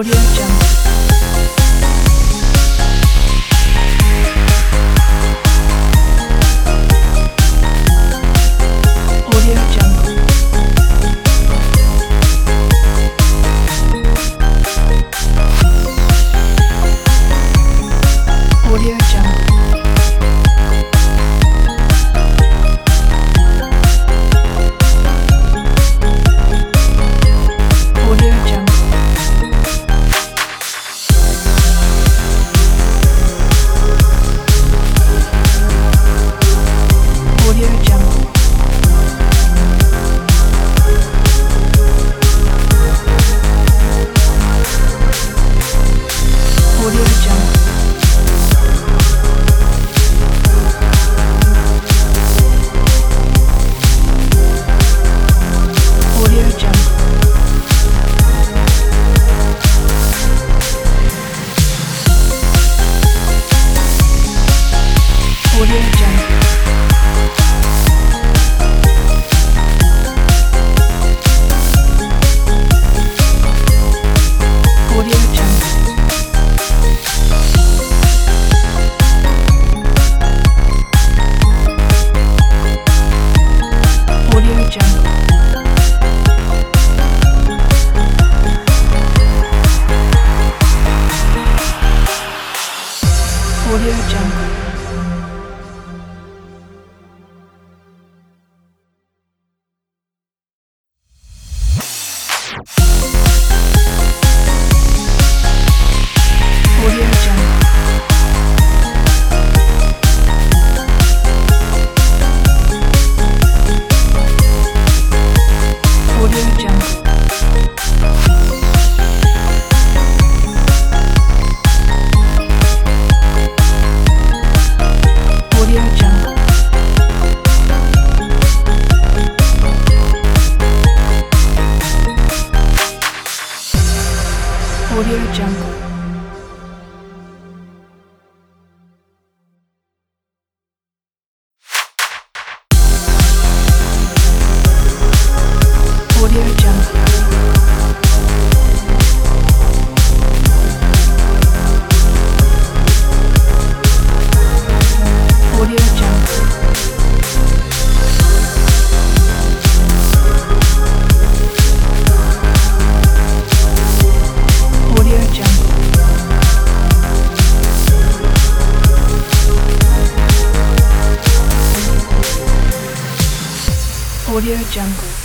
Audio Jungle. Audio Jungle. Audio Jungle. Audio Jungle. Audio Jungle. Audio Jungle. Audio Jungle. Audio Jungle. Audio Jungle. Audio Jungle. Audio Jungle. Audio Jungle. Audio Jungle. Audio Jungle. Audio Jungle. Audio Jungle. Audio Jungle. Audio Jungle. Audio Jungle.